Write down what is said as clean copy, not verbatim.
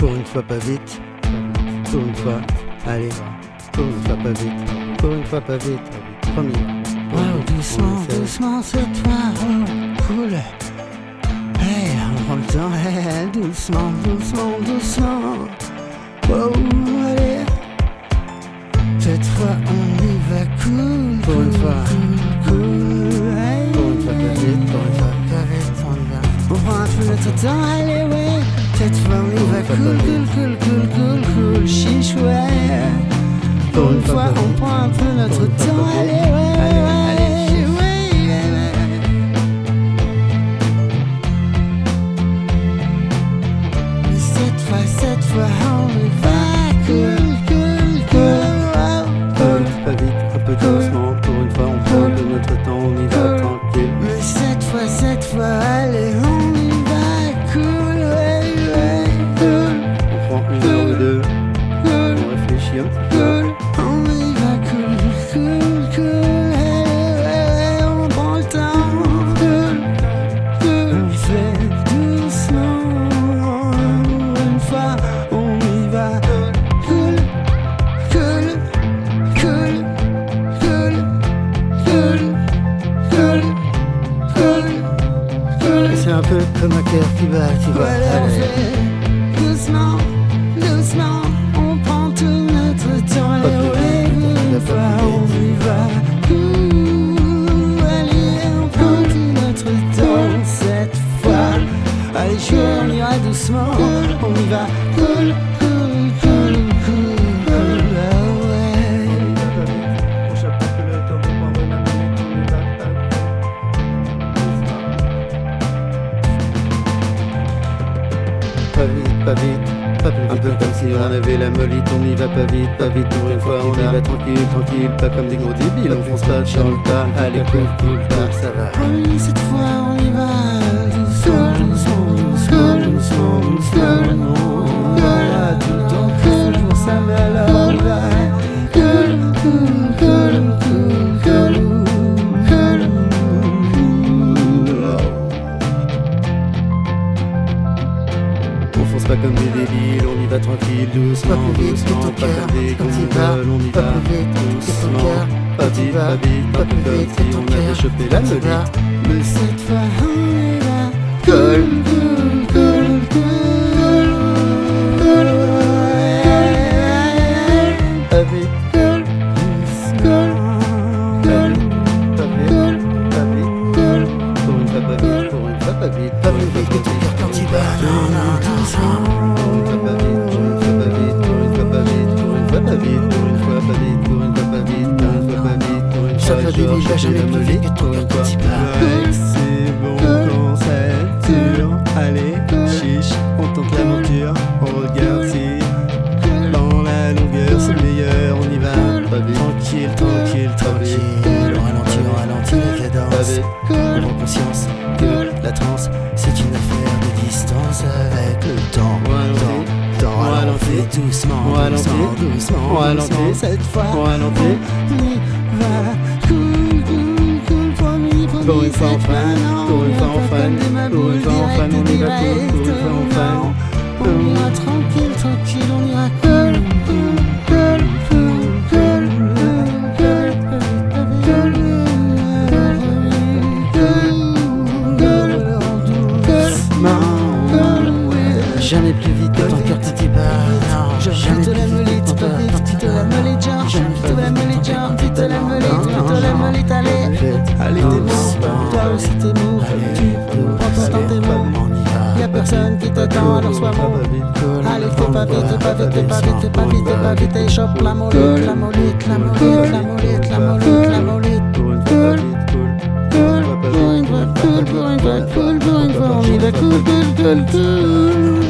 Pour une fois pas vite, pour une fois, allez, pour une fois pas vite, pour une fois pas vite, promis. Wow, doucement, doucement sur toi, oh, cool. Hey, on prend le temps, hey, doucement, doucement, doucement. Wow, allez. Cette fois on y va cool. Pour une fois, cool, hey. Pour une fois pas vite, pour une fois pas vite, on y va. On prend un peu notre temps, allez, ouais. Cette fois on y va cool, cool, cool, cool, cool, cool, chiche, ouais. Pour une fois on prend un peu notre temps, allez, ouais, allez, ouais. Cette fois on y va cool, cool, cool. Cool, pas vite, un peu doucement. Pour une fois on prend de notre temps, on y va tranquille. Mais cette fois, allez, on y va cool, ouais, ouais, cool. On prend une heure ou deux, on réfléchit un petit peu. On y va cool, cool, cool, ouais, on prend le temps, cool, cool. On fait doucement, une fois, on y va cool, cool, cool, cool, cool, cool, cool. C'est un peu comme un cœur qui bat, tu vois. Voilà, on fait doucement, doucement, on prend tout notre temps, allez, une fois on y va, cool, allez, on prend tout notre temps, cette fois, allez, on ira doucement, on y va, cool, cool, cool, cool, ah ouais. On chope un peu le temps pour prendre la minute, on y va pas vite, pas vite, pas plus vite. Un peu comme si on avait la molite, on y va pas vite, pour une fois on y va tranquille, tranquille, pas comme des gros débiles, on fonce pas dans le tas, allez cool, cool, ça va. Oui, cette fois on y va doucement, doucement, doucement, doucement, doucement. Voilà, tout le temps cool pour ça, mais alors on va cool, cool, cool, cool, cool, cool. On fonce pas comme des débiles, on y va tranquille, doucement, doucement, pas comme des gondoles, on y va doucement, pas vite, pas vite, pas plus comme si on avait chopé la molite. Mais cette fois on y va cool, cool, cool, cool, cool, Pas vite, cool, cool, cool, pas vite, pas vite, cool. pour une fois pas vite, pour une fois pas vite, pour une fois pas vite, Quand il va, non, non, doucement. pour une fois pas vite, pour une fois pas vite, pour une fois pas vite, pour une fois pas vite, pour une fois pas vite, pour une fois pas vite, pour une fois pas vite, pour une Ça fois fait des vies, va jamais plus vite que ton cœur quand il bat. Ouais, c'est bon quand ça dure. Allez, chiche, on tente l'aventure, on regarde si dans la longueur c'est le meilleur, on y va. Pas vite, Tranquille, tranquille, tranquille. On ralentit la cadence. On prend conscience que la transe, c'est une affaire de distance avec le temps. On Alors on fait doucement, on ralentit, doucement, doucement, on ralentit, doucement. Cette fois, on ralentit. on y va cool, cool, cool, promis, promis. Pour une fois on cette freine, non, pour une on fois ira on pas freine, comme des maboules, pour une fois on freine, on y va cool, direct, pour une fois on freine. non. On ira tranquille, tranquille, on ira cool, cool, cool, cool, cool, cool, cool, jamais plus vite que ton cœur quand il bat. Non, jamais plus vite que ton cœur quand il bat. Plutôt la molette, genre, plutôt la molette, allez, t'es mort, toi aussi t'es mort, tu prends ton temps, t'es mort. Y'a personne qui t'attend, alors sois mort. Allez, fais pas vite, fais pas vite, fais pas vite, fais pas vite, fais pas vite, et chope la molette, la molette, la molette, la molette, la molette, la molette. Pour une fois pas vite, cool, Pour une fois, cool, pour une fois, cool, pour une fois, on y va cool, cool, cool, cool.